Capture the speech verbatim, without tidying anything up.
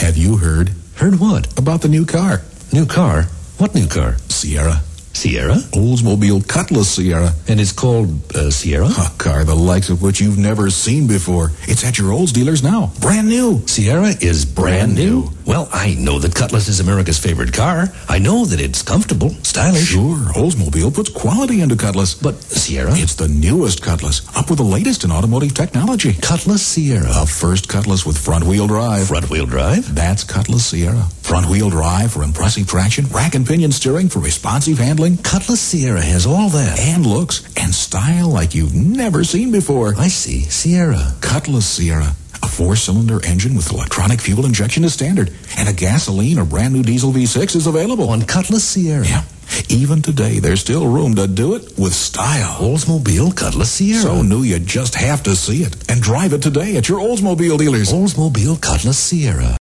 Have you heard Heard what? about the new car? New car? What new car? Sierra. Sierra? Oldsmobile Cutlass Sierra. And it's called uh, Sierra? A car the likes of which you've never seen before. It's at your Olds dealers now. Brand new. Sierra is brand, Brand new. new? Well, I know that Cutlass is America's favorite car. I know that it's comfortable, stylish. Sure, Oldsmobile puts quality into Cutlass. But Sierra? It's the newest Cutlass, up with the latest in automotive technology. Cutlass Sierra. A first Cutlass with front-wheel drive. Front-wheel drive? That's Cutlass Sierra. Front-wheel drive for impressive traction, rack and pinion steering for responsive handling, Cutlass Sierra has all that. and looks and style like you've never seen before. I see. Sierra. Cutlass Sierra. A four-cylinder engine with electronic fuel injection is standard, and a gasoline or brand-new diesel V six is available. On Cutlass Sierra. Yeah. Even today, there's still room to do it with style. Oldsmobile Cutlass Sierra. So new you just have to see it. And drive it today at your Oldsmobile dealers. Oldsmobile Cutlass Sierra.